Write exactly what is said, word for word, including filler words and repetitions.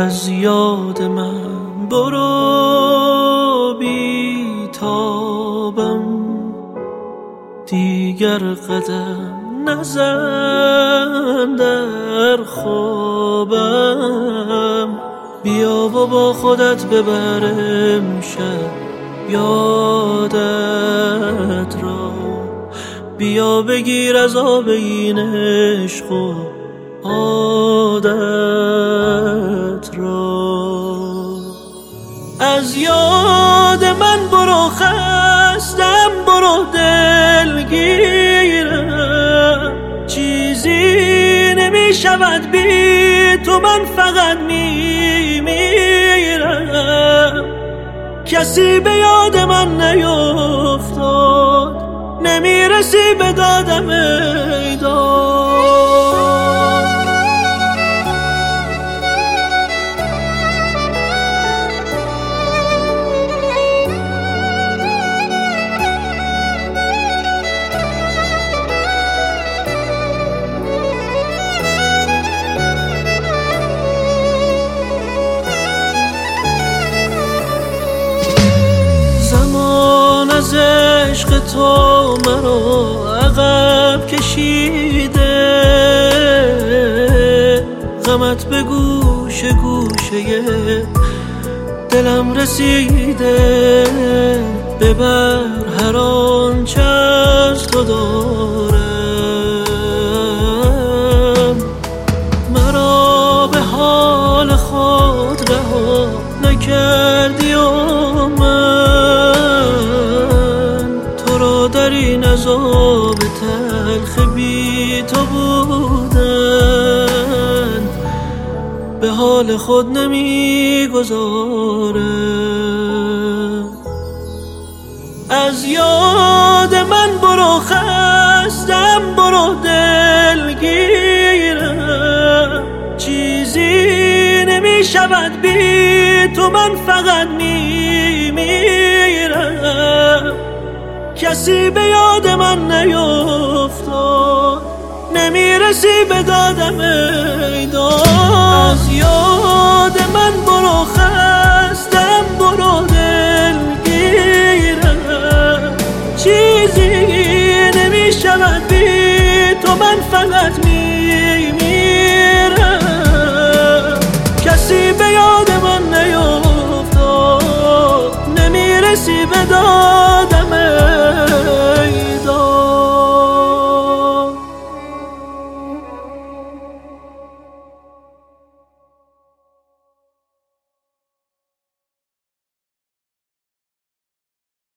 از یاد من برو بی تابم، دیگر قدم نزن در خوابم. بیا و با خودت ببرم شب یادت را، بیا بگیر از آب این عشق و عادت را. از یاد من برو خستم، برو دلگیرم، چیزی نمی شود بی تو، من فقط می میرم. کسی به یاد من نیفتاد، نمیرسی به دادم ای داد. از عشق تو مرا عقب کشیده، غمت به گوش گوشه دلم رسیده. ببر هر آنچه از تو دارم، مرا به حال خود رها نکردی و در این عذاب تلخ بی تو بودن به حال خود نمی گذارم. از یاد من برو خستم، برو دلگیرم، چیزی نمی شود بی تو، من فقط می میرم. کسی به یاد من نیفتاد، نمیرسی به دادم ای داد. از یاد من برو خستم، برو دلگیرم، چیزی نمی شود بی تو، من فقط می